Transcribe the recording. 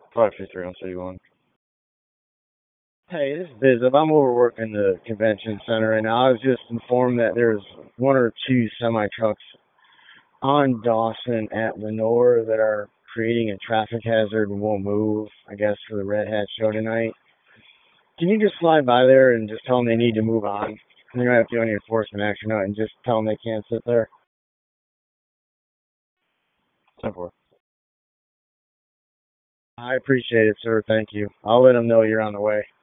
553 on City One. Hey, this is Biz. I'm overworking the convention center right now. I was just informed that there's one or two semi trucks on Dawson at Lenore that are creating a traffic hazard and won't move, I guess, for the Red Hat show tonight. Can you just slide by there and just tell them they need to move on? You don't have to do any enforcement action and just tell them they can't sit there. 10-4. I appreciate it, sir. Thank you. I'll let them know you're on the way.